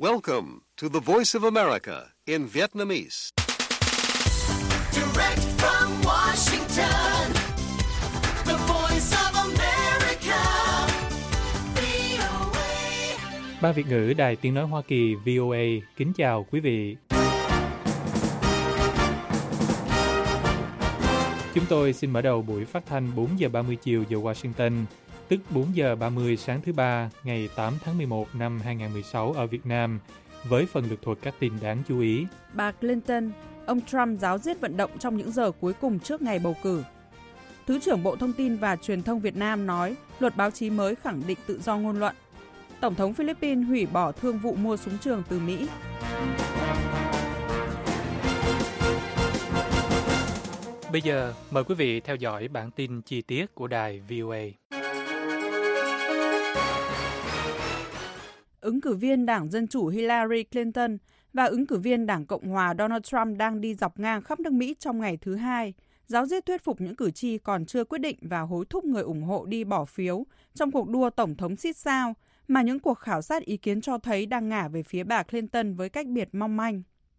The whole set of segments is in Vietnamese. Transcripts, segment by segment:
Welcome to the Voice of America in Vietnamese. Direct from Washington, the Voice of America, VOA. Ban Việt ngữ Đài Tiếng nói Hoa Kỳ VOA kính chào quý vị. Chúng tôi xin mở đầu buổi phát thanh 4 giờ 30 chiều giờ Washington, tức 4 giờ 30 sáng thứ Ba, ngày 8 tháng 11 năm 2016 ở Việt Nam, với phần lược thuật các tin đáng chú ý. Bà Clinton, ông Trump ráo riết vận động trong những giờ cuối cùng trước ngày bầu cử. Thứ trưởng Bộ Thông tin và Truyền thông Việt Nam nói luật báo chí mới khẳng định tự do ngôn luận. Tổng thống Philippines hủy bỏ thương vụ mua súng trường từ Mỹ. Bây giờ, mời quý vị theo dõi bản tin chi tiết của đài VOA. Ứng cử viên Đảng Dân Chủ Hillary Clinton và ứng cử viên Đảng Cộng Hòa Donald Trump đang đi dọc ngang khắp nước Mỹ trong ngày thứ Hai, ráo riết thuyết phục những cử tri còn chưa quyết định và hối thúc người ủng hộ đi bỏ phiếu trong cuộc đua tổng thống xít sao mà những cuộc khảo sát ý kiến cho thấy đang ngả về phía bà Clinton với cách biệt mong manh.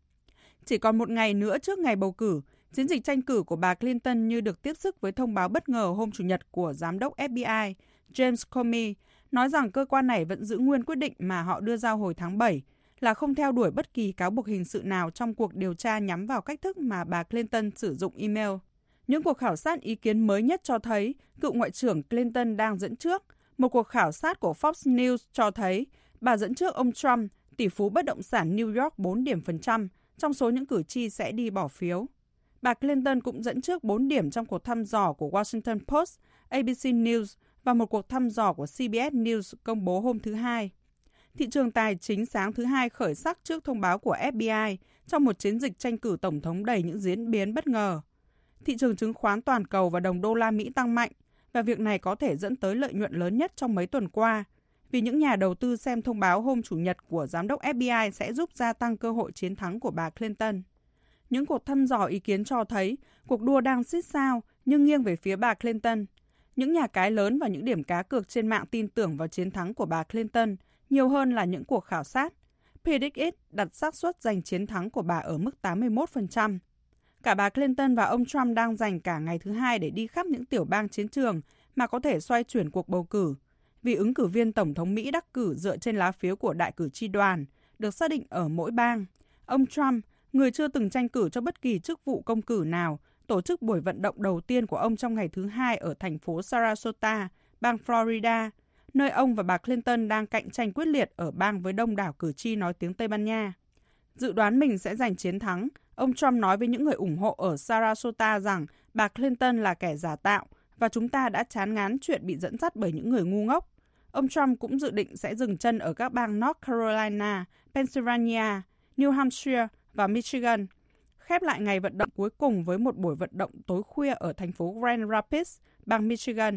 Chỉ còn một ngày nữa trước ngày bầu cử, chiến dịch tranh cử của bà Clinton như được tiếp sức với thông báo bất ngờ hôm Chủ nhật của Giám đốc FBI James Comey, nói rằng cơ quan này vẫn giữ nguyên quyết định mà họ đưa ra hồi tháng 7 là không theo đuổi bất kỳ cáo buộc hình sự nào trong cuộc điều tra nhắm vào cách thức mà bà Clinton sử dụng email. Những cuộc khảo sát ý kiến mới nhất cho thấy cựu Ngoại trưởng Clinton đang dẫn trước. Một cuộc khảo sát của Fox News cho thấy bà dẫn trước ông Trump, tỷ phú bất động sản New York 4 điểm phần trăm trong số những cử tri sẽ đi bỏ phiếu. Bà Clinton cũng dẫn trước 4 điểm trong cuộc thăm dò của Washington Post, ABC News và một cuộc thăm dò của CBS News công bố hôm thứ Hai. Thị trường tài chính sáng thứ Hai khởi sắc trước thông báo của FBI trong một chiến dịch tranh cử tổng thống đầy những diễn biến bất ngờ. Thị trường chứng khoán toàn cầu và đồng đô la Mỹ tăng mạnh, và việc này có thể dẫn tới lợi nhuận lớn nhất trong mấy tuần qua, vì những nhà đầu tư xem thông báo hôm Chủ nhật của Giám đốc FBI sẽ giúp gia tăng cơ hội chiến thắng của bà Clinton. Những cuộc thăm dò ý kiến cho thấy cuộc đua đang xít sao nhưng nghiêng về phía bà Clinton. Những nhà cái lớn và những điểm cá cược trên mạng tin tưởng vào chiến thắng của bà Clinton nhiều hơn là những cuộc khảo sát. PredictIt đặt xác suất giành chiến thắng của bà ở mức 81%. Cả bà Clinton và ông Trump đang dành cả ngày thứ Hai để đi khắp những tiểu bang chiến trường mà có thể xoay chuyển cuộc bầu cử, vì ứng cử viên Tổng thống Mỹ đắc cử dựa trên lá phiếu của đại cử tri đoàn, được xác định ở mỗi bang. Ông Trump, người chưa từng tranh cử cho bất kỳ chức vụ công cử nào, tổ chức buổi vận động đầu tiên của ông trong ngày thứ Hai ở thành phố Sarasota, bang Florida, nơi ông và bà Clinton đang cạnh tranh quyết liệt ở bang với đông đảo cử tri nói tiếng Tây Ban Nha. Dự đoán mình sẽ giành chiến thắng, ông Trump nói với những người ủng hộ ở Sarasota rằng bà Clinton là kẻ giả tạo và chúng ta đã chán ngán chuyện bị dẫn dắt bởi những người ngu ngốc. Ông Trump cũng dự định sẽ dừng chân ở các bang North Carolina, Pennsylvania, New Hampshire và Michigan, khép lại ngày vận động cuối cùng với một buổi vận động tối khuya ở thành phố Grand Rapids, bang Michigan.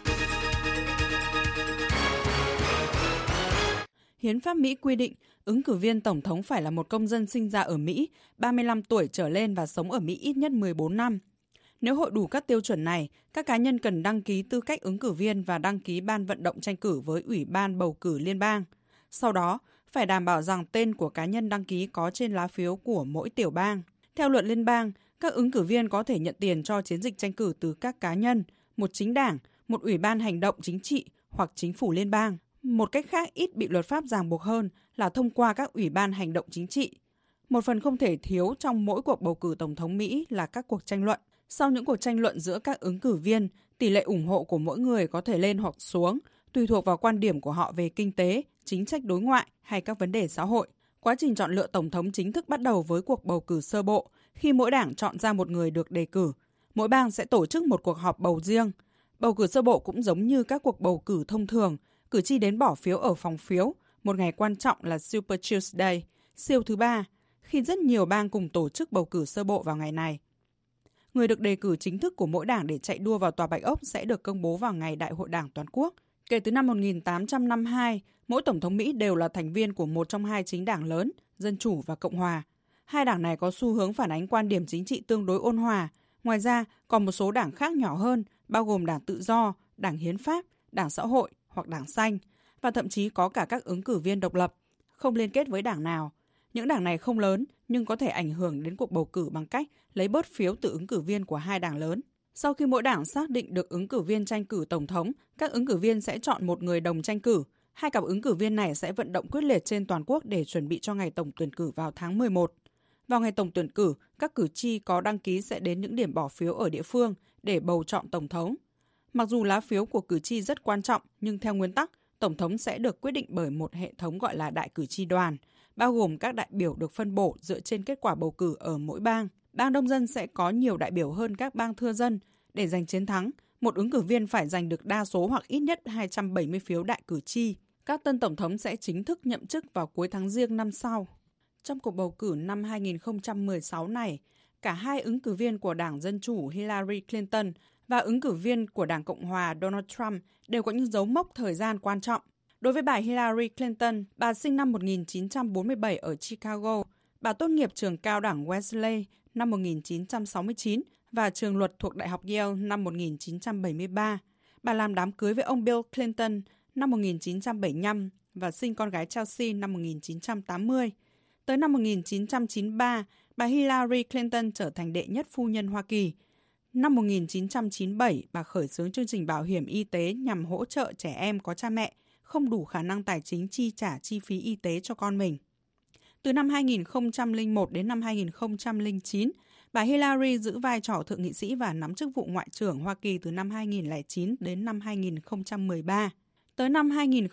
Hiến pháp Mỹ quy định ứng cử viên tổng thống phải là một công dân sinh ra ở Mỹ, 35 tuổi trở lên và sống ở Mỹ ít nhất 14 năm. Nếu hội đủ các tiêu chuẩn này, các cá nhân cần đăng ký tư cách ứng cử viên và đăng ký ban vận động tranh cử với Ủy ban bầu cử liên bang. Sau đó, phải đảm bảo rằng tên của cá nhân đăng ký có trên lá phiếu của mỗi tiểu bang. Theo luật liên bang, các ứng cử viên có thể nhận tiền cho chiến dịch tranh cử từ các cá nhân, một chính đảng, một ủy ban hành động chính trị hoặc chính phủ liên bang. Một cách khác ít bị luật pháp ràng buộc hơn là thông qua các ủy ban hành động chính trị. Một phần không thể thiếu trong mỗi cuộc bầu cử tổng thống Mỹ là các cuộc tranh luận. Sau những cuộc tranh luận giữa các ứng cử viên, tỷ lệ ủng hộ của mỗi người có thể lên hoặc xuống, tùy thuộc vào quan điểm của họ về kinh tế, chính sách đối ngoại hay các vấn đề xã hội. Quá trình chọn lựa tổng thống chính thức bắt đầu với cuộc bầu cử sơ bộ, khi mỗi đảng chọn ra một người được đề cử. Mỗi bang sẽ tổ chức một cuộc họp bầu riêng. Bầu cử sơ bộ cũng giống như các cuộc bầu cử thông thường, cử tri đến bỏ phiếu ở phòng phiếu, một ngày quan trọng là Super Tuesday, siêu thứ Ba, khi rất nhiều bang cùng tổ chức bầu cử sơ bộ vào ngày này. Người được đề cử chính thức của mỗi đảng để chạy đua vào Tòa Bạch Ốc sẽ được công bố vào ngày Đại hội Đảng toàn quốc. Kể từ năm 1852, mỗi tổng thống Mỹ đều là thành viên của một trong hai chính đảng lớn, Dân Chủ và Cộng Hòa. Hai đảng này có xu hướng phản ánh quan điểm chính trị tương đối ôn hòa. Ngoài ra, còn một số đảng khác nhỏ hơn, bao gồm Đảng Tự do, Đảng Hiến pháp, Đảng Xã hội hoặc Đảng Xanh, và thậm chí có cả các ứng cử viên độc lập. không liên kết với đảng nào. Những đảng này không lớn nhưng có thể ảnh hưởng đến cuộc bầu cử bằng cách lấy bớt phiếu từ ứng cử viên của hai đảng lớn. Sau khi mỗi đảng xác định được ứng cử viên tranh cử tổng thống, các ứng cử viên sẽ chọn một người đồng tranh cử. Hai cặp ứng cử viên này sẽ vận động quyết liệt trên toàn quốc để chuẩn bị cho ngày tổng tuyển cử vào tháng 11. Vào ngày tổng tuyển cử, các cử tri có đăng ký sẽ đến những điểm bỏ phiếu ở địa phương để bầu chọn tổng thống. Mặc dù lá phiếu của cử tri rất quan trọng, nhưng theo nguyên tắc, tổng thống sẽ được quyết định bởi một hệ thống gọi là đại cử tri đoàn, bao gồm các đại biểu được phân bổ dựa trên kết quả bầu cử ở mỗi bang. Bang đông dân sẽ có nhiều đại biểu hơn các bang thưa dân. Để giành chiến thắng, một ứng cử viên phải giành được đa số hoặc ít nhất 270 phiếu đại cử tri. Các tân tổng thống sẽ chính thức nhậm chức vào cuối tháng Giêng năm sau. Trong cuộc bầu cử năm 2016 này, cả hai ứng cử viên của Đảng Dân Chủ Hillary Clinton và ứng cử viên của Đảng Cộng Hòa Donald Trump đều có những dấu mốc thời gian quan trọng. Đối với bà Hillary Clinton, bà sinh năm 1947 ở Chicago, bà tốt nghiệp trường cao đẳng Wellesley năm 1969 và trường luật thuộc Đại học Yale năm 1973. Bà làm đám cưới với ông Bill Clinton năm 1975 và sinh con gái Chelsea năm 1980. Tới năm 1993, bà Hillary Clinton trở thành đệ nhất phu nhân Hoa Kỳ. Năm 1997, bà khởi xướng chương trình bảo hiểm y tế nhằm hỗ trợ trẻ em có cha mẹ không đủ khả năng tài chính chi trả chi phí y tế cho con mình. Từ năm 2001 đến năm 2009, bà Hillary giữ vai trò thượng nghị sĩ và nắm chức vụ Ngoại trưởng Hoa Kỳ từ năm 2009 đến năm 2013. Tới năm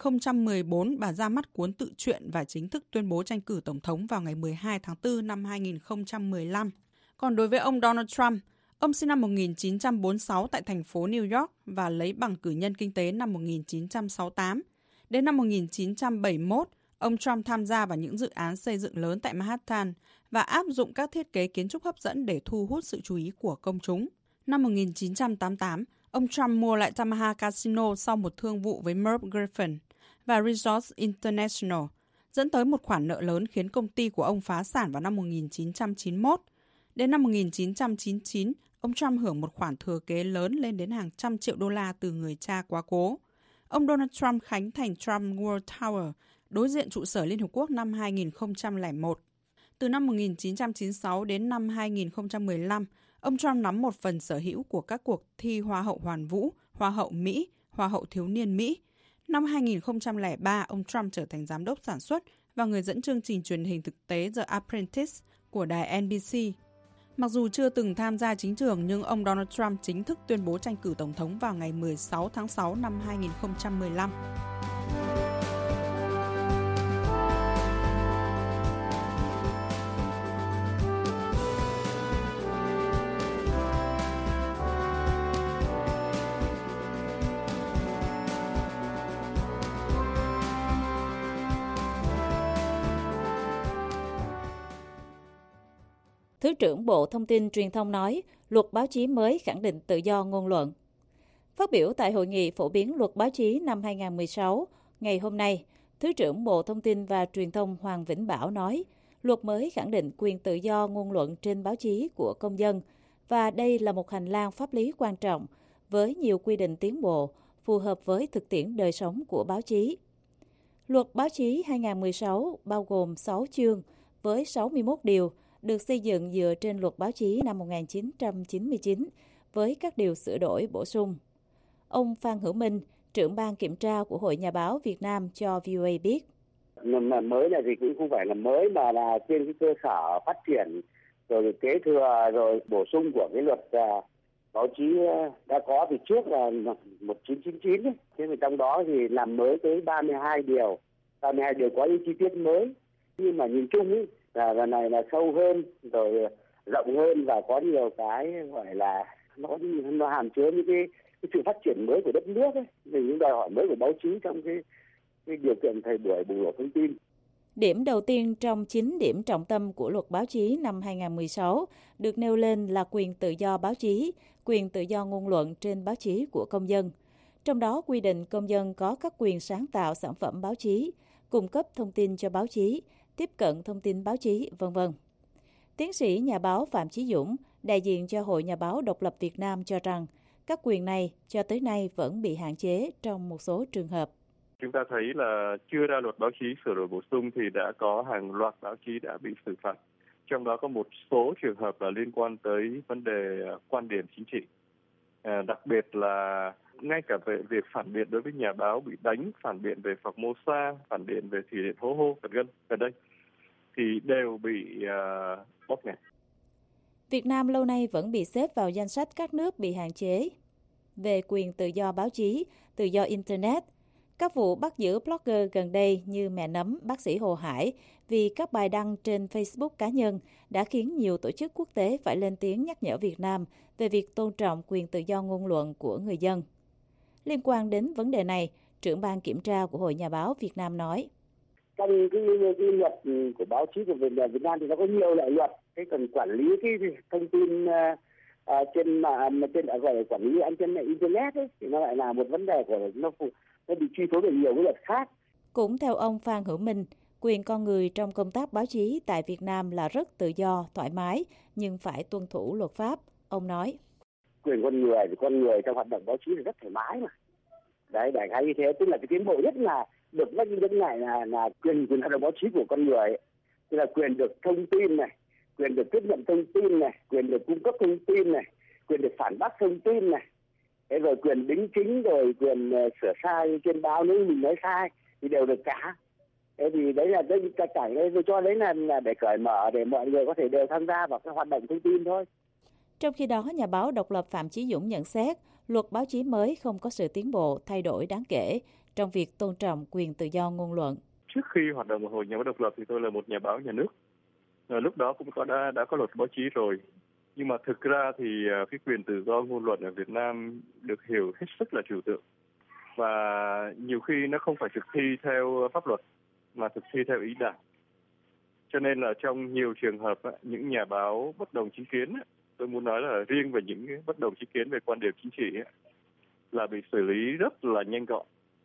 2014, bà ra mắt cuốn tự truyện và chính thức tuyên bố tranh cử tổng thống vào ngày 12 tháng 4 năm 2015. Còn đối với ông Donald Trump, ông sinh năm 1946 tại thành phố New York và lấy bằng cử nhân kinh tế năm 1968. Đến năm 1971, ông Trump tham gia vào những dự án xây dựng lớn tại Manhattan và áp dụng các thiết kế kiến trúc hấp dẫn để thu hút sự chú ý của công chúng. Năm 1988, ông Trump mua lại Tamaha Casino sau một thương vụ với Merv Griffin và Resorts International, dẫn tới một khoản nợ lớn khiến công ty của ông phá sản vào năm 1991. Đến năm 1999, ông Trump hưởng một khoản thừa kế lớn lên đến hàng trăm triệu đô la từ người cha quá cố. Ông Donald Trump khánh thành Trump World Tower, đối diện trụ sở Liên Hợp Quốc năm 2001. Từ năm 1996 đến năm 2015, ông Trump nắm một phần sở hữu của các cuộc thi Hoa hậu Hoàn vũ, Hoa hậu Mỹ, Hoa hậu Thiếu niên Mỹ. Năm 2003, ông Trump trở thành giám đốc sản xuất và người dẫn chương trình truyền hình thực tế The Apprentice của đài NBC. Mặc dù chưa từng tham gia chính trường, nhưng ông Donald Trump chính thức tuyên bố tranh cử tổng thống vào ngày 16 tháng 6 năm 2015. Thứ trưởng Bộ Thông tin Truyền thông nói, luật báo chí mới khẳng định tự do ngôn luận. Phát biểu tại Hội nghị phổ biến luật báo chí năm 2016, ngày hôm nay, Thứ trưởng Bộ Thông tin và Truyền thông Hoàng Vĩnh Bảo nói, luật mới khẳng định quyền tự do ngôn luận trên báo chí của công dân và đây là một hành lang pháp lý quan trọng với nhiều quy định tiến bộ, phù hợp với thực tiễn đời sống của báo chí. Luật báo chí 2016 bao gồm 6 chương với 61 điều, được xây dựng dựa trên luật báo chí năm 1999 với các điều sửa đổi bổ sung. Ông Phan Hữu Minh, trưởng ban kiểm tra của Hội Nhà báo Việt Nam cho VOA biết. Mà mới này thì cũng không phải là mới mà là trên cái cơ sở phát triển rồi kế thừa rồi bổ sung của cái luật báo chí đã có từ trước là 1999 ấy. Thế mà trong đó thì làm mới tới 32 điều có những chi tiết mới, nhưng mà nhìn chung ấy là này là sâu hơn rồi rộng hơn và có nhiều cái gọi là nó hàm chứa những cái sự phát triển mới của đất nước ấy, về những đòi hỏi mới của báo chí trong cái điều kiện thời buổi bùng nổ thông tin. Điểm đầu tiên trong 9 điểm trọng tâm của luật báo chí năm 2016 được nêu lên là quyền tự do báo chí, quyền tự do ngôn luận trên báo chí của công dân. Trong đó quy định công dân có các quyền sáng tạo sản phẩm báo chí, cung cấp thông tin cho báo chí, tiếp cận thông tin báo chí, v.v. Tiến sĩ nhà báo Phạm Chí Dũng, đại diện cho Hội Nhà báo Độc lập Việt Nam cho rằng các quyền này cho tới nay vẫn bị hạn chế trong một số trường hợp. Chúng ta thấy là chưa ra luật báo chí sửa đổi bổ sung thì đã có hàng loạt báo chí đã bị xử phạt. Trong đó có một số trường hợp là liên quan tới vấn đề quan điểm chính trị. Đặc biệt là ngay cả về việc phản biện đối với nhà báo bị đánh, phản biện về Formosa, phản biện về thủy điện Hố Hô gần đây thì đều bị bóp nghẹt. Việt Nam lâu nay vẫn bị xếp vào danh sách các nước bị hạn chế về quyền tự do báo chí, tự do Internet. Các vụ bắt giữ blogger gần đây như mẹ nấm bác sĩ Hồ Hải vì các bài đăng trên Facebook cá nhân đã khiến nhiều tổ chức quốc tế phải lên tiếng nhắc nhở Việt Nam về việc tôn trọng quyền tự do ngôn luận của người dân. Liên quan đến vấn đề này, trưởng ban kiểm tra của Hội Nhà báo Việt Nam nói: Trong cái luật của báo chí của Việt Nam thì nó có nhiều loại luật, cái cần quản lý cái thông tin trên gọi là quản lý trên internet ấy, thì nó lại là một vấn đề của nó bị chi phối bởi nhiều cái luật khác. Cũng theo ông Phan Hữu Minh, quyền con người trong công tác báo chí tại Việt Nam là rất tự do, thoải mái, nhưng phải tuân thủ luật pháp. Ông nói: Quyền con người trong hoạt động báo chí là rất thoải mái mà. Đấy, đại khái như thế, tức là cái tiến bộ nhất là được nhắc đến này là quyền hoạt động báo chí của con người, tức là quyền được thông tin này, quyền được tiếp nhận thông tin này, quyền được cung cấp thông tin này, quyền được phản bác thông tin này, thế rồi quyền đính chính, rồi quyền sửa sai trên báo nếu mình nói sai thì đều được cả. Thế thì đấy là cả đấy, tôi cho đấy là để cởi mở để mọi người có thể đều tham gia vào cái hoạt động thông tin thôi. Trong khi đó, nhà báo độc lập Phạm Chí Dũng nhận xét luật báo chí mới không có sự tiến bộ, thay đổi đáng kể trong việc tôn trọng quyền tự do ngôn luận. Trước khi hoạt động của Hội Nhà báo độc lập thì tôi là một nhà báo nhà nước. Lúc đó cũng đã có luật báo chí rồi. Nhưng mà thực ra thì cái quyền tự do ngôn luận ở Việt Nam được hiểu hết sức là trừu tượng. Và nhiều khi nó không phải thực thi theo pháp luật mà thực thi theo ý đảng. Cho nên là trong nhiều trường hợp những nhà báo bất đồng chính kiến, tôi muốn nói là riêng về những bất đồng chính kiến về quan điểm chính trị là bị xử lý rất là nhanh gọn.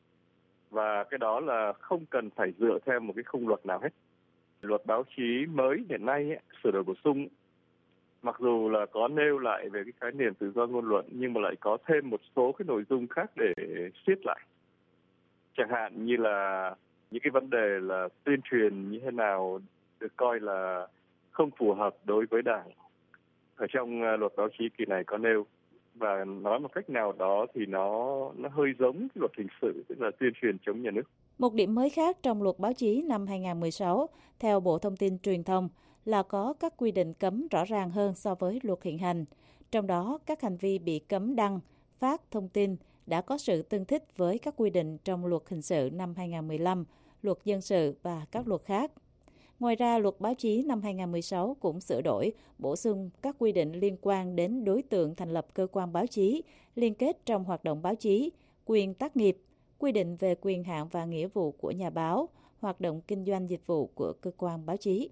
Và cái đó là không cần phải dựa theo một cái khung luật nào hết. Luật báo chí mới hiện nay sửa đổi bổ sung, mặc dù là có nêu lại về cái khái niệm tự do ngôn luận nhưng mà lại có thêm một số cái nội dung khác để siết lại. Chẳng hạn như là những cái vấn đề là tuyên truyền như thế nào được coi là không phù hợp đối với đảng. Ở trong luật báo chí kỳ này có nêu, và nói một cách nào đó thì nó hơi giống cái luật hình sự, tức là tuyên truyền chống nhà nước. Một điểm mới khác trong luật báo chí năm 2016, theo Bộ Thông tin Truyền thông, là có các quy định cấm rõ ràng hơn so với luật hiện hành. Trong đó, các hành vi bị cấm đăng, phát thông tin đã có sự tương thích với các quy định trong luật hình sự năm 2015, luật dân sự và các luật khác. Ngoài ra, luật báo chí năm 2016 cũng sửa đổi, bổ sung các quy định liên quan đến đối tượng thành lập cơ quan báo chí, liên kết trong hoạt động báo chí, quyền tác nghiệp, quy định về quyền hạn và nghĩa vụ của nhà báo, hoạt động kinh doanh dịch vụ của cơ quan báo chí.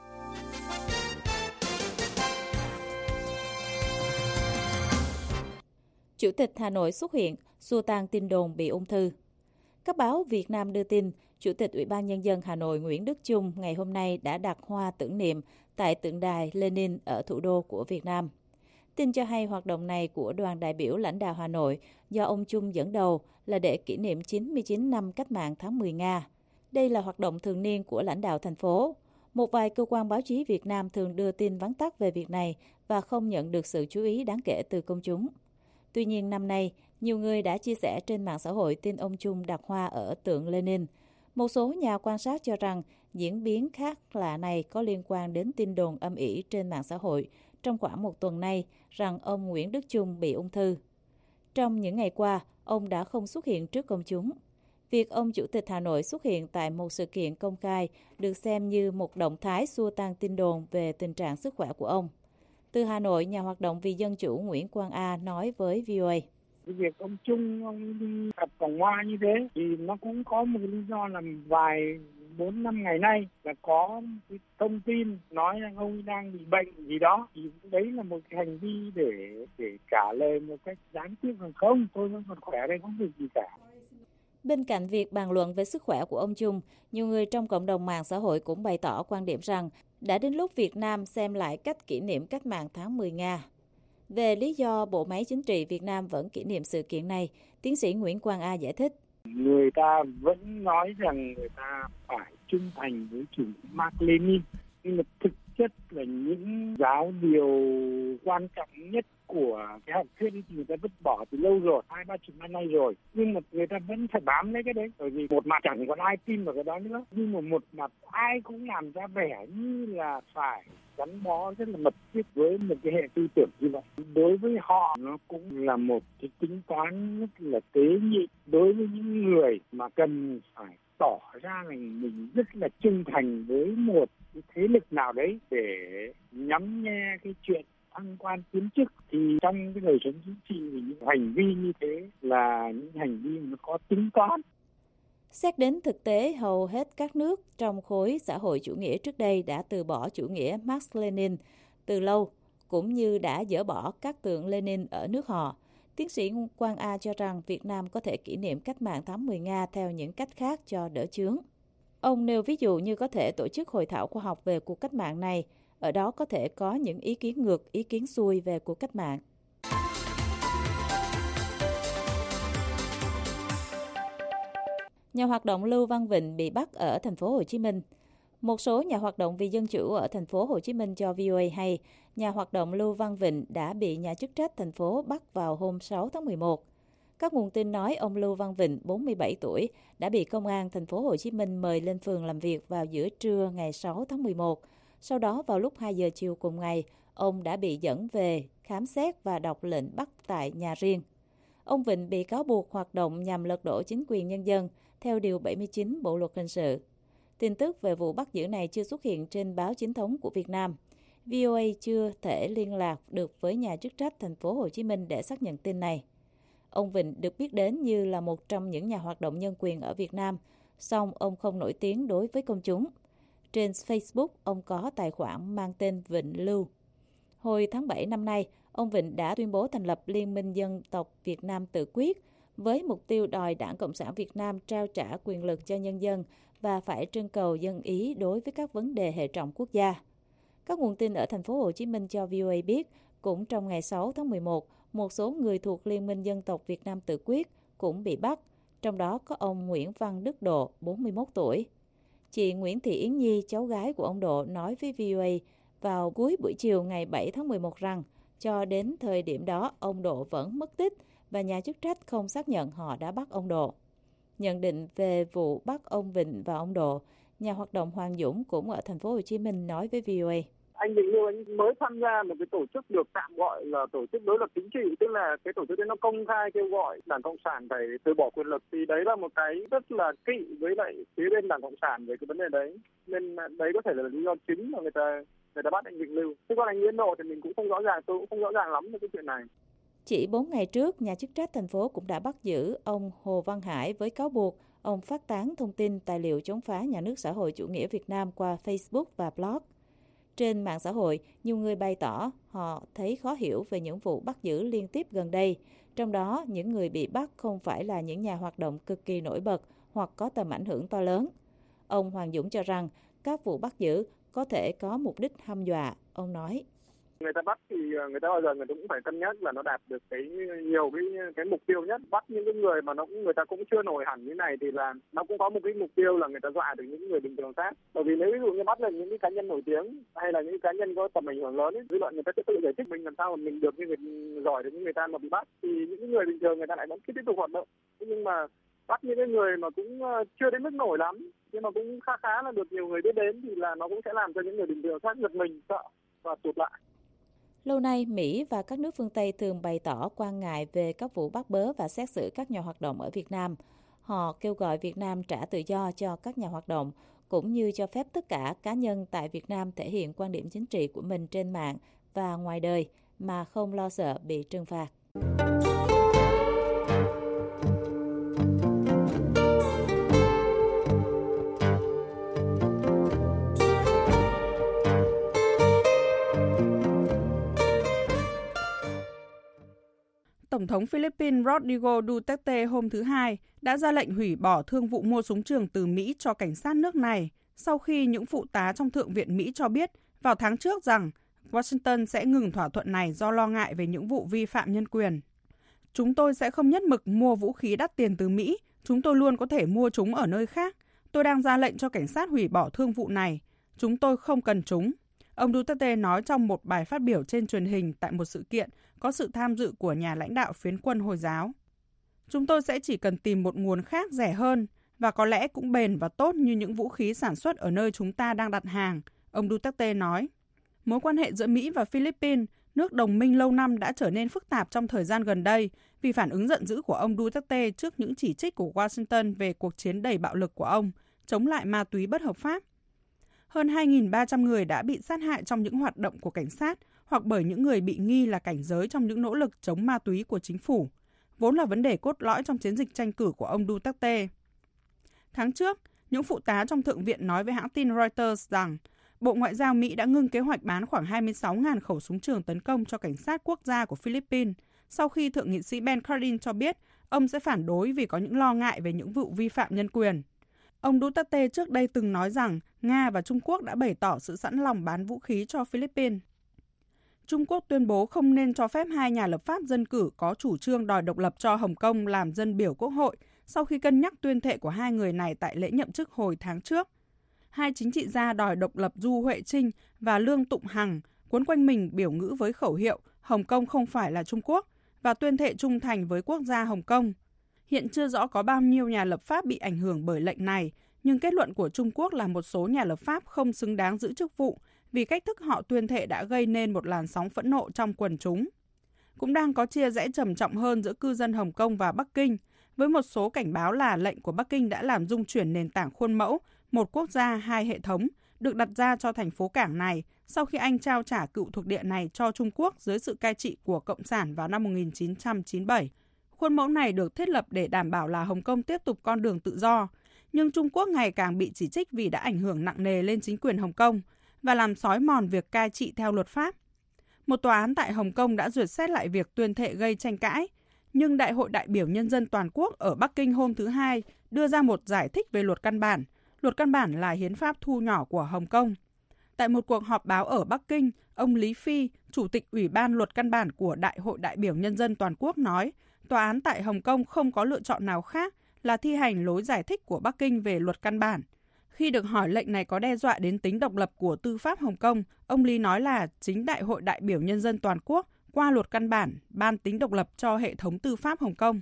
Chủ tịch Hà Nội xuất hiện, xua tan tin đồn bị ung thư. Các báo Việt Nam đưa tin, Chủ tịch Ủy ban Nhân dân Hà Nội Nguyễn Đức Chung ngày hôm nay đã đặt hoa tưởng niệm tại tượng đài Lenin ở thủ đô của Việt Nam. Tin cho hay hoạt động này của đoàn đại biểu lãnh đạo Hà Nội do ông Chung dẫn đầu là để kỷ niệm 99 năm cách mạng tháng 10 Nga. Đây là hoạt động thường niên của lãnh đạo thành phố. Một vài cơ quan báo chí Việt Nam thường đưa tin vắn tắt về việc này và không nhận được sự chú ý đáng kể từ công chúng. Tuy nhiên năm nay, nhiều người đã chia sẻ trên mạng xã hội tin ông Chung đặt hoa ở tượng Lenin. Một số nhà quan sát cho rằng diễn biến khác lạ này có liên quan đến tin đồn âm ỉ trên mạng xã hội trong khoảng một tuần nay rằng ông Nguyễn Đức Chung bị ung thư. Trong những ngày qua, ông đã không xuất hiện trước công chúng. Việc ông Chủ tịch Hà Nội xuất hiện tại một sự kiện công khai được xem như một động thái xua tan tin đồn về tình trạng sức khỏe của ông. Từ Hà Nội, nhà hoạt động vì dân chủ Nguyễn Quang A nói với VOA. Cái việc ông Chung ông đặt vòng hoa như thế thì nó cũng có một lý do là vài 4-5 ngày nay là có cái thông tin nói rằng ông đang bị bệnh gì đó, thì đấy là một cái hành vi để trả lời một cách gián tiếp rằng không, tôi vẫn còn khỏe đây, không việc gì cả. Bên cạnh việc bàn luận về sức khỏe của ông Chung, nhiều người trong cộng đồng mạng xã hội cũng bày tỏ quan điểm rằng đã đến lúc Việt Nam xem lại cách kỷ niệm cách mạng tháng 10 Nga. Về lý do bộ máy chính trị Việt Nam vẫn kỷ niệm sự kiện này, tiến sĩ Nguyễn Quang A giải thích. Người ta vẫn nói rằng người ta phải trung thành với chủ nghĩa Mác Lênin, nhưng mà thực chất là những giáo điều quan trọng nhất của cái học thuyết thì người ta vứt bỏ từ lâu rồi, 2-3 năm nay rồi. Nhưng mà người ta vẫn phải bám lấy cái đấy, bởi vì một mặt chẳng còn ai tin vào cái đó nữa, nhưng mà một mặt ai cũng làm ra vẻ như là phải gắn bó rất là mật thiết với một cái hệ tư tưởng như vậy. Đối với họ nó cũng là một cái tính toán rất là tế nhị. Đối với những người mà cần phải tỏ ra là mình rất là trung thành với một cái thế lực nào đấy để nhắm nghe cái chuyện thăng quan tiến chức, thì trong cái đời sống chính trị thì những hành vi như thế là những hành vi nó có tính toán. Xét đến thực tế, hầu hết các nước trong khối xã hội chủ nghĩa trước đây đã từ bỏ chủ nghĩa Marx-Lenin từ lâu, cũng như đã dỡ bỏ các tượng Lenin ở nước họ. Tiến sĩ Quang A cho rằng Việt Nam có thể kỷ niệm cách mạng tháng 10 Nga theo những cách khác cho đỡ chướng. Ông nêu ví dụ như có thể tổ chức hội thảo khoa học về cuộc cách mạng này, ở đó có thể có những ý kiến ngược, ý kiến xuôi về cuộc cách mạng. Nhà hoạt động Lưu Văn Vịnh bị bắt ở thành phố Hồ Chí Minh. Một số nhà hoạt động vì dân chủ ở thành phố Hồ Chí Minh cho VOA hay nhà hoạt động Lưu Văn Vịnh đã bị nhà chức trách thành phố bắt vào hôm 6 tháng 11. Các nguồn tin nói ông Lưu Văn Vịnh, 47 tuổi, đã bị công an thành phố Hồ Chí Minh mời lên phường làm việc vào giữa trưa ngày 6 tháng 11. Sau đó vào lúc 2 giờ chiều cùng ngày, ông đã bị dẫn về khám xét và đọc lệnh bắt tại nhà riêng. Ông Vịnh bị cáo buộc hoạt động nhằm lật đổ chính quyền nhân dân theo Điều 79 Bộ Luật Hình sự. Tin tức về vụ bắt giữ này chưa xuất hiện trên báo chính thống của Việt Nam. VOA chưa thể liên lạc được với nhà chức trách thành phố Hồ Chí Minh để xác nhận tin này. Ông Vịnh được biết đến như là một trong những nhà hoạt động nhân quyền ở Việt Nam, song ông không nổi tiếng đối với công chúng. Trên Facebook, ông có tài khoản mang tên Vịnh Lưu. Hồi tháng 7 năm nay, ông Vịnh đã tuyên bố thành lập Liên minh Dân tộc Việt Nam Tự Quyết với mục tiêu đòi Đảng Cộng sản Việt Nam trao trả quyền lực cho nhân dân và phải trưng cầu dân ý đối với các vấn đề hệ trọng quốc gia. Các nguồn tin ở thành phố Hồ Chí Minh cho VOA biết, cũng trong ngày 6 tháng 11, một số người thuộc Liên minh Dân tộc Việt Nam Tự Quyết cũng bị bắt, trong đó có ông Nguyễn Văn Đức Độ, 41 tuổi. Chị Nguyễn Thị Yến Nhi, cháu gái của ông Độ, nói với VOA vào cuối buổi chiều ngày 7 tháng 11 rằng cho đến thời điểm đó ông Độ vẫn mất tích và nhà chức trách không xác nhận họ đã bắt ông Độ. Nhận định về vụ bắt ông Vịnh và ông Độ, nhà hoạt động Hoàng Dũng cũng ở thành phố Hồ Chí Minh nói với VOA. Anh Vịnh Lưu anh mới tham gia một cái tổ chức được tạm gọi là tổ chức đối lập chính trị, tức là cái tổ chức đấy nó công khai kêu gọi Đảng Cộng sản phải từ bỏ quyền lực, thì đấy là một cái rất là kỵ với lại phía bên Đảng Cộng sản về cái vấn đề đấy, nên đấy có thể là lý do chính mà người ta bắt anh Vịnh Lưu. Chứ còn anh Nguyễn Độ thì mình cũng không rõ ràng, tôi cũng không rõ ràng lắm về cái chuyện này. Chỉ 4 ngày trước, nhà chức trách thành phố cũng đã bắt giữ ông Hồ Văn Hải với cáo buộc ông phát tán thông tin tài liệu chống phá nhà nước xã hội chủ nghĩa Việt Nam qua Facebook và blog. Trên mạng xã hội, nhiều người bày tỏ họ thấy khó hiểu về những vụ bắt giữ liên tiếp gần đây, trong đó những người bị bắt không phải là những nhà hoạt động cực kỳ nổi bật hoặc có tầm ảnh hưởng to lớn. Ông Hoàng Dũng cho rằng các vụ bắt giữ có thể có mục đích hăm dọa, ông nói. Người ta bắt thì người ta bao giờ người ta cũng phải cân nhắc là nó đạt được nhiều cái mục tiêu nhất. Bắt những cái người mà người ta cũng chưa nổi hẳn như này thì là nó cũng có một cái mục tiêu là người ta dọa được những người bình thường khác. Bởi vì nếu ví dụ như bắt được những cái cá nhân nổi tiếng hay là những cá nhân có tầm ảnh hưởng lớn ấy, dư luận người ta sẽ tự giải thích mình làm sao mà mình được như người giỏi được như người ta mà bị bắt, thì những người bình thường người ta lại vẫn tiếp tục hoạt động. Nhưng mà bắt những cái người mà cũng chưa đến mức nổi lắm nhưng mà cũng khá là được nhiều người biết đến thì là nó cũng sẽ làm cho những người bình thường khác giật mình, sợ và tụt lại. Lâu nay, Mỹ và các nước phương Tây thường bày tỏ quan ngại về các vụ bắt bớ và xét xử các nhà hoạt động ở Việt Nam. Họ kêu gọi Việt Nam trả tự do cho các nhà hoạt động, cũng như cho phép tất cả cá nhân tại Việt Nam thể hiện quan điểm chính trị của mình trên mạng và ngoài đời mà không lo sợ bị trừng phạt. Tổng thống Philippines Rodrigo Duterte hôm thứ Hai đã ra lệnh hủy bỏ thương vụ mua súng trường từ Mỹ cho cảnh sát nước này sau khi những phụ tá trong Thượng viện Mỹ cho biết vào tháng trước rằng Washington sẽ ngừng thỏa thuận này do lo ngại về những vụ vi phạm nhân quyền. Chúng tôi sẽ không nhất mực mua vũ khí đắt tiền từ Mỹ Chúng tôi luôn có thể mua chúng ở nơi khác. Tôi đang ra lệnh cho cảnh sát hủy bỏ thương vụ này. Chúng tôi không cần chúng. Ông Duterte nói trong một bài phát biểu trên truyền hình tại một sự kiện có sự tham dự của nhà lãnh đạo phiến quân Hồi giáo. Chúng tôi sẽ chỉ cần tìm một nguồn khác rẻ hơn và có lẽ cũng bền và tốt như những vũ khí sản xuất ở nơi chúng ta đang đặt hàng, ông Duterte nói. Mối quan hệ giữa Mỹ và Philippines, nước đồng minh lâu năm, đã trở nên phức tạp trong thời gian gần đây vì phản ứng giận dữ của ông Duterte trước những chỉ trích của Washington về cuộc chiến đầy bạo lực của ông chống lại ma túy bất hợp pháp. Hơn 2.300 người đã bị sát hại trong những hoạt động của cảnh sát hoặc bởi những người bị nghi là cảnh giới trong những nỗ lực chống ma túy của chính phủ, vốn là vấn đề cốt lõi trong chiến dịch tranh cử của ông Duterte. Tháng trước, những phụ tá trong Thượng viện nói với hãng tin Reuters rằng Bộ Ngoại giao Mỹ đã ngưng kế hoạch bán khoảng 26.000 khẩu súng trường tấn công cho cảnh sát quốc gia của Philippines sau khi Thượng nghị sĩ Ben Cardin cho biết ông sẽ phản đối vì có những lo ngại về những vụ vi phạm nhân quyền. Ông Duterte trước đây từng nói rằng Nga và Trung Quốc đã bày tỏ sự sẵn lòng bán vũ khí cho Philippines. Trung Quốc tuyên bố không nên cho phép hai nhà lập pháp dân cử có chủ trương đòi độc lập cho Hồng Kông làm dân biểu quốc hội sau khi cân nhắc tuyên thệ của hai người này tại lễ nhậm chức hồi tháng trước. Hai chính trị gia đòi độc lập Du Huệ Trinh và Lương Tụng Hằng quấn quanh mình biểu ngữ với khẩu hiệu Hồng Kông không phải là Trung Quốc và tuyên thệ trung thành với quốc gia Hồng Kông. Hiện chưa rõ có bao nhiêu nhà lập pháp bị ảnh hưởng bởi lệnh này, nhưng kết luận của Trung Quốc là một số nhà lập pháp không xứng đáng giữ chức vụ vì cách thức họ tuyên thệ đã gây nên một làn sóng phẫn nộ trong quần chúng. Cũng đang có chia rẽ trầm trọng hơn giữa cư dân Hồng Kông và Bắc Kinh, với một số cảnh báo là lệnh của Bắc Kinh đã làm rung chuyển nền tảng khuôn mẫu một quốc gia, hai hệ thống được đặt ra cho thành phố cảng này sau khi Anh trao trả cựu thuộc địa này cho Trung Quốc dưới sự cai trị của Cộng sản vào năm 1997. Khuôn mẫu này được thiết lập để đảm bảo là Hồng Kông tiếp tục con đường tự do, nhưng Trung Quốc ngày càng bị chỉ trích vì đã ảnh hưởng nặng nề lên chính quyền Hồng Kông và làm xói mòn việc cai trị theo luật pháp. Một tòa án tại Hồng Kông đã duyệt xét lại việc tuyên thệ gây tranh cãi, nhưng Đại hội đại biểu Nhân dân toàn quốc ở Bắc Kinh hôm thứ Hai đưa ra một giải thích về luật căn bản. Luật căn bản là hiến pháp thu nhỏ của Hồng Kông. Tại một cuộc họp báo ở Bắc Kinh, ông Lý Phi, Chủ tịch Ủy ban Luật căn bản của Đại hội đại biểu Nhân dân toàn quốc nói, tòa án tại Hồng Kông không có lựa chọn nào khác là thi hành lối giải thích của Bắc Kinh về luật căn bản. Khi được hỏi lệnh này có đe dọa đến tính độc lập của tư pháp Hồng Kông, ông Lý nói là chính Đại hội đại biểu Nhân dân toàn quốc qua luật căn bản ban tính độc lập cho hệ thống tư pháp Hồng Kông.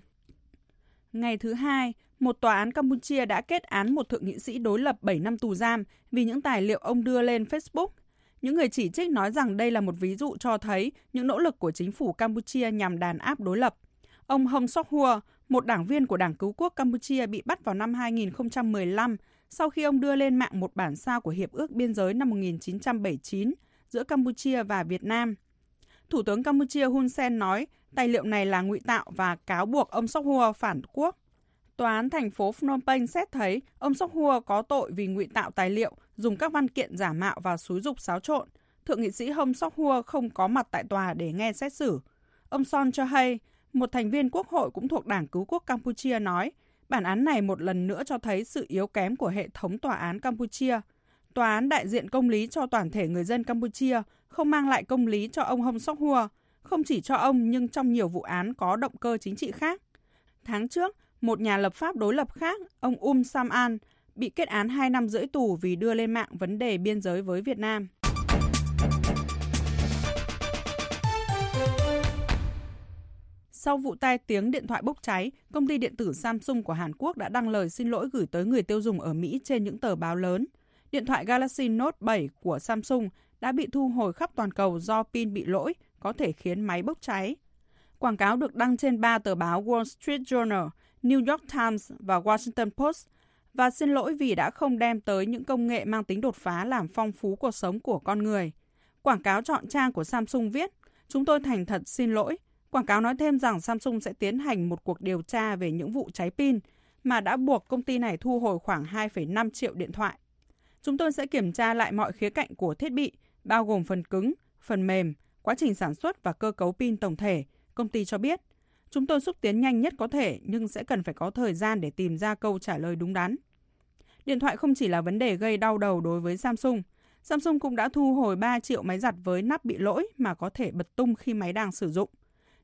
Ngày thứ Hai, một tòa án Campuchia đã kết án một thượng nghị sĩ đối lập 7 năm tù giam vì những tài liệu ông đưa lên Facebook. Những người chỉ trích nói rằng đây là một ví dụ cho thấy những nỗ lực của chính phủ Campuchia nhằm đàn áp đối lập. Ông Hồng Sok Hua, một đảng viên của Đảng Cứu quốc Campuchia, bị bắt vào năm 2015 sau khi ông đưa lên mạng một bản sao của Hiệp ước Biên giới năm 1979 giữa Campuchia và Việt Nam. Thủ tướng Campuchia Hun Sen nói tài liệu này là ngụy tạo và cáo buộc ông Sok Hua phản quốc. Tòa án thành phố Phnom Penh xét thấy ông Sok Hua có tội vì ngụy tạo tài liệu, dùng các văn kiện giả mạo và xúi giục xáo trộn. Thượng nghị sĩ Hồng Sok Hua không có mặt tại tòa để nghe xét xử. Ông Son cho hay, một thành viên quốc hội cũng thuộc Đảng Cứu quốc Campuchia nói, bản án này một lần nữa cho thấy sự yếu kém của hệ thống tòa án Campuchia. Tòa án đại diện công lý cho toàn thể người dân Campuchia không mang lại công lý cho ông Hồng Sok Hua, không chỉ cho ông nhưng trong nhiều vụ án có động cơ chính trị khác. Tháng trước, một nhà lập pháp đối lập khác, ông Sam An, bị kết án 2 năm rưỡi tù vì đưa lên mạng vấn đề biên giới với Việt Nam. Sau vụ tai tiếng điện thoại bốc cháy, công ty điện tử Samsung của Hàn Quốc đã đăng lời xin lỗi gửi tới người tiêu dùng ở Mỹ trên những tờ báo lớn. Điện thoại Galaxy Note 7 của Samsung đã bị thu hồi khắp toàn cầu do pin bị lỗi, có thể khiến máy bốc cháy. Quảng cáo được đăng trên 3 tờ báo Wall Street Journal, New York Times và Washington Post và xin lỗi vì đã không đem tới những công nghệ mang tính đột phá làm phong phú cuộc sống của con người. Quảng cáo chọn trang của Samsung viết, chúng tôi thành thật xin lỗi. Quảng cáo nói thêm rằng Samsung sẽ tiến hành một cuộc điều tra về những vụ cháy pin mà đã buộc công ty này thu hồi khoảng 2,5 triệu điện thoại. Chúng tôi sẽ kiểm tra lại mọi khía cạnh của thiết bị, bao gồm phần cứng, phần mềm, quá trình sản xuất và cơ cấu pin tổng thể, công ty cho biết. Chúng tôi xúc tiến nhanh nhất có thể nhưng sẽ cần phải có thời gian để tìm ra câu trả lời đúng đắn. Điện thoại không chỉ là vấn đề gây đau đầu đối với Samsung. Samsung cũng đã thu hồi 3 triệu máy giặt với nắp bị lỗi mà có thể bật tung khi máy đang sử dụng.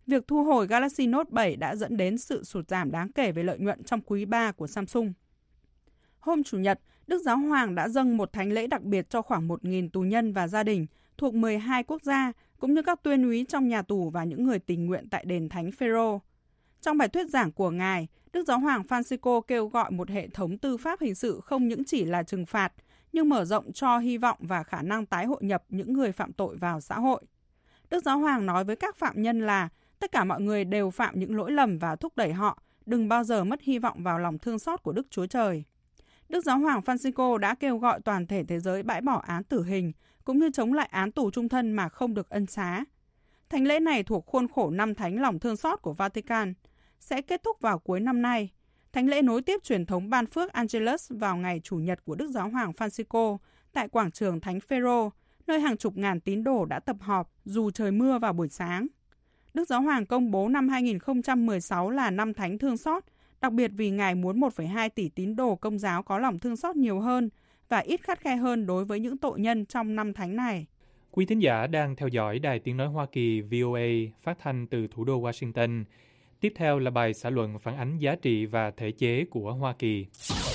việc thu hồi Galaxy Note 7 đã dẫn đến sự sụt giảm đáng kể về lợi nhuận trong quý 3 của Samsung. Hôm Chủ nhật, Đức Giáo Hoàng đã dâng một thánh lễ đặc biệt cho khoảng 1.000 tù nhân và gia đình thuộc 12 quốc gia, cũng như các tuyên úy trong nhà tù và những người tình nguyện tại đền Thánh Phêrô. Trong bài thuyết giảng của Ngài, Đức Giáo Hoàng Francisco kêu gọi một hệ thống tư pháp hình sự không những chỉ là trừng phạt, nhưng mở rộng cho hy vọng và khả năng tái hội nhập những người phạm tội vào xã hội. Đức Giáo Hoàng nói với các phạm nhân là tất cả mọi người đều phạm những lỗi lầm và thúc đẩy họ đừng bao giờ mất hy vọng vào lòng thương xót của Đức Chúa Trời. Đức Giáo Hoàng Francisco đã kêu gọi toàn thể thế giới bãi bỏ án tử hình, cũng như chống lại án tù chung thân mà không được ân xá. Thánh lễ này thuộc khuôn khổ năm thánh lòng thương xót của Vatican, sẽ kết thúc vào cuối năm nay. Thánh lễ nối tiếp truyền thống ban phước Angelus vào ngày Chủ nhật của Đức Giáo Hoàng Francisco tại quảng trường Thánh Phêrô, nơi hàng chục ngàn tín đồ đã tập họp dù trời mưa vào buổi sáng. Đức Giáo Hoàng công bố năm 2016 là năm thánh thương xót, đặc biệt vì Ngài muốn 1,2 tỷ tín đồ Công giáo có lòng thương xót nhiều hơn và ít khắt khe hơn đối với những tội nhân trong năm thánh này. Quý thính giả đang theo dõi Đài Tiếng Nói Hoa Kỳ VOA phát thanh từ thủ đô Washington. Tiếp theo là bài xã luận phản ánh giá trị và thể chế của Hoa Kỳ.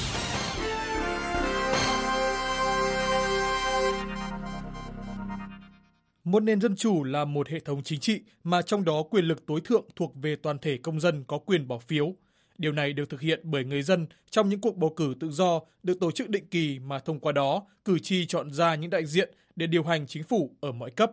Một nền dân chủ là một hệ thống chính trị mà trong đó quyền lực tối thượng thuộc về toàn thể công dân có quyền bỏ phiếu. Điều này được thực hiện bởi người dân trong những cuộc bầu cử tự do được tổ chức định kỳ mà thông qua đó cử tri chọn ra những đại diện để điều hành chính phủ ở mọi cấp.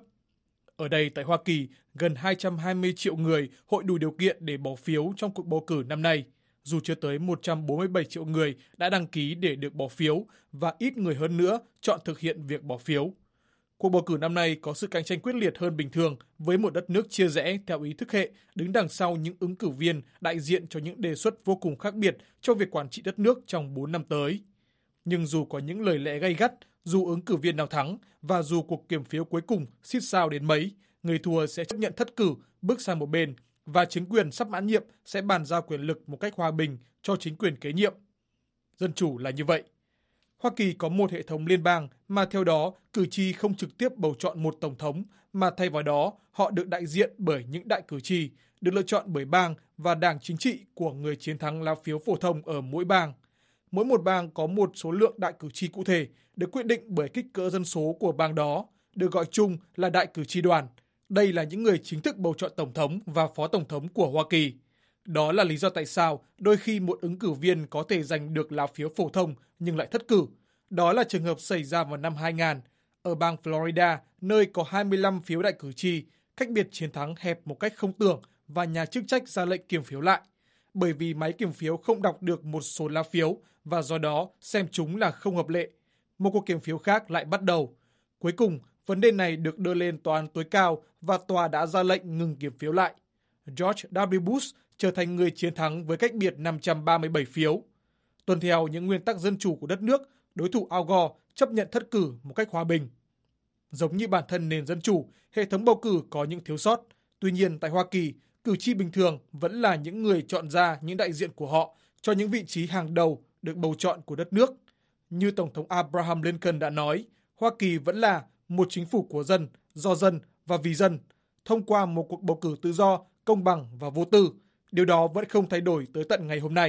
Ở đây tại Hoa Kỳ, gần 220 triệu người hội đủ điều kiện để bỏ phiếu trong cuộc bầu cử năm nay, dù chưa tới 147 triệu người đã đăng ký để được bỏ phiếu và ít người hơn nữa chọn thực hiện việc bỏ phiếu. Cuộc bầu cử năm nay có sự cạnh tranh quyết liệt hơn bình thường với một đất nước chia rẽ theo ý thức hệ đứng đằng sau những ứng cử viên đại diện cho những đề xuất vô cùng khác biệt cho việc quản trị đất nước trong 4 năm tới. Nhưng dù có những lời lẽ gay gắt, dù ứng cử viên nào thắng và dù cuộc kiểm phiếu cuối cùng xít sao đến mấy, người thua sẽ chấp nhận thất cử, bước sang một bên và chính quyền sắp mãn nhiệm sẽ bàn giao quyền lực một cách hòa bình cho chính quyền kế nhiệm. Dân chủ là như vậy. Hoa Kỳ có một hệ thống liên bang mà theo đó cử tri không trực tiếp bầu chọn một tổng thống mà thay vào đó họ được đại diện bởi những đại cử tri, được lựa chọn bởi bang và đảng chính trị của người chiến thắng lá phiếu phổ thông ở mỗi bang. Mỗi một bang có một số lượng đại cử tri cụ thể được quyết định bởi kích cỡ dân số của bang đó, được gọi chung là đại cử tri đoàn. Đây là những người chính thức bầu chọn tổng thống và phó tổng thống của Hoa Kỳ. Đó là lý do tại sao đôi khi một ứng cử viên có thể giành được lá phiếu phổ thông nhưng lại thất cử. Đó là trường hợp xảy ra vào năm 2000 ở bang Florida, nơi có 25 phiếu đại cử tri, cách biệt chiến thắng hẹp một cách không tưởng và nhà chức trách ra lệnh kiểm phiếu lại, bởi vì máy kiểm phiếu không đọc được một số lá phiếu và do đó xem chúng là không hợp lệ. Một cuộc kiểm phiếu khác lại bắt đầu. Cuối cùng, vấn đề này được đưa lên tòa án tối cao và tòa đã ra lệnh ngừng kiểm phiếu lại. George W. Bush trở thành người chiến thắng với cách biệt 537 phiếu. Tuân theo những nguyên tắc dân chủ của đất nước, đối thủ Al Gore chấp nhận thất cử một cách hòa bình. Giống như bản thân nền dân chủ, hệ thống bầu cử có những thiếu sót. Tuy nhiên, tại Hoa Kỳ, cử tri bình thường vẫn là những người chọn ra những đại diện của họ cho những vị trí hàng đầu được bầu chọn của đất nước. Như Tổng thống Abraham Lincoln đã nói, Hoa Kỳ vẫn là một chính phủ của dân, do dân và vì dân, thông qua một cuộc bầu cử tự do, công bằng và vô tư. Điều đó vẫn không thay đổi tới tận ngày hôm nay.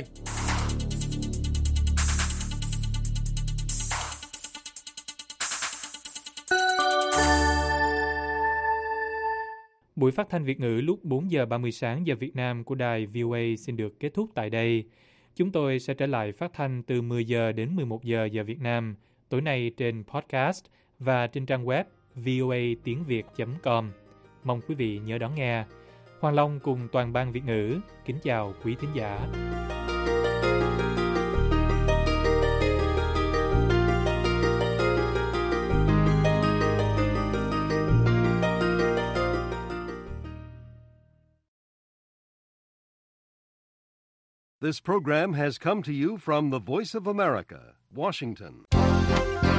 Buổi phát thanh Việt ngữ lúc 4 giờ 30 sáng giờ Việt Nam của đài VOA xin được kết thúc tại đây. Chúng tôi sẽ trở lại phát thanh từ 10 giờ đến 11 giờ giờ Việt Nam, tối nay trên podcast và trên trang web voatiengviet.com. Mong quý vị nhớ đón nghe. Hoàng Long cùng toàn ban Việt ngữ kính chào quý thính giả. This program has come to you from the Voice of America, Washington.